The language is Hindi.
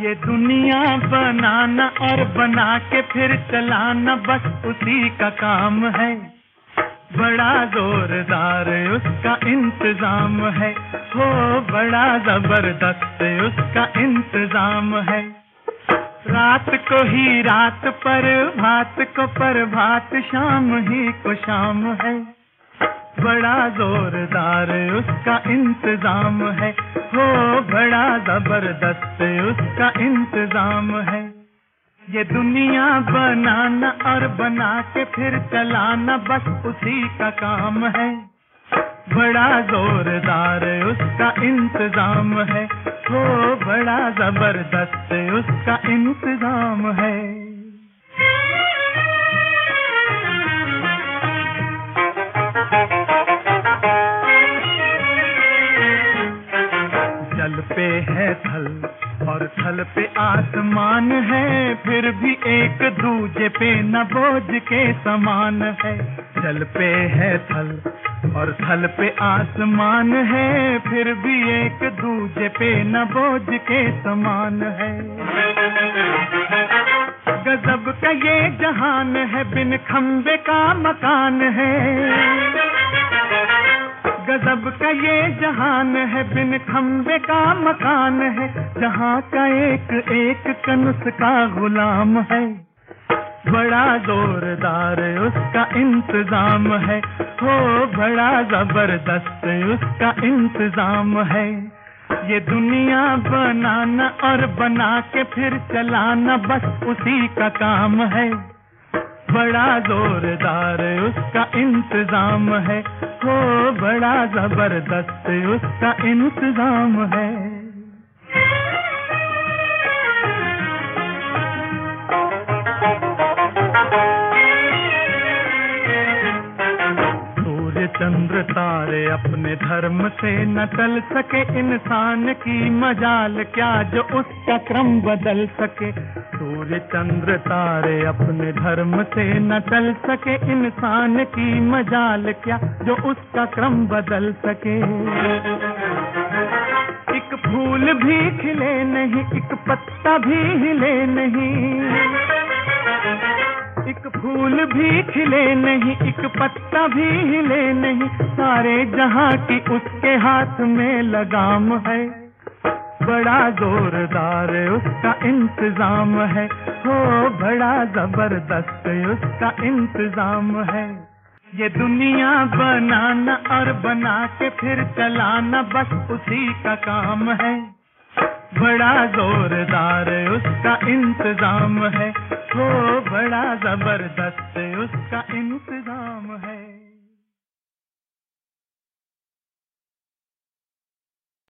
ये दुनिया बनाना और बना के फिर चलाना बस उसी का काम है। बड़ा जोरदार उसका इंतजाम है, हो बड़ा जबरदस्त उसका इंतजाम है। रात को ही रात पर भात को प्रभात, शाम ही को शाम है। बड़ा जोरदार उसका इंतजाम है, हो बड़ा जबरदस्त उसका इंतजाम है। ये दुनिया बनाना और बना के फिर चलाना बस उसी का काम है। बड़ा जोरदार उसका इंतजाम है, हो बड़ा जबरदस्त उसका इंतजाम है। जल पे है थल और थल पे आसमान है, फिर भी एक दूजे पे न बोझ के समान है। जल पे है थल और थल पे आसमान है, फिर भी एक दूजे पे न बोझ के समान है। गजब का ये जहान है, बिन खंबे का मकान है। गजब का ये जहान है, बिन खंबे का मकान है। जहाँ का एक एक कनुस का गुलाम है। बड़ा जोरदार उसका इंतजाम है, हो बड़ा जबरदस्त उसका इंतजाम है। ये दुनिया बनाना और बना के फिर चलाना बस उसी का काम है। बड़ा जोरदार उसका इंतजाम है, हो बड़ा जबरदस्त उसका इंतजाम है। चंद्र तारे अपने धर्म से न टल सके, इंसान की मजाल क्या जो उसका क्रम बदल सके। सूर्य चंद्र तारे अपने धर्म से न टल सके, इंसान की मजाल क्या जो उसका क्रम बदल सके। एक फूल भी खिले नहीं, एक पत्ता भी हिले नहीं। एक फूल भी खिले नहीं, एक पत्ता भी हिले नहीं। सारे जहां की उसके हाथ में लगाम है। बड़ा जोरदार उसका इंतजाम है, हो बड़ा जबरदस्त उसका इंतजाम है। ये दुनिया बनाना और बना के फिर चलाना बस उसी का काम है। बड़ा जोरदार उसका इंतजाम है, हो बड़ा जबरदस्त उसका इंतजाम है।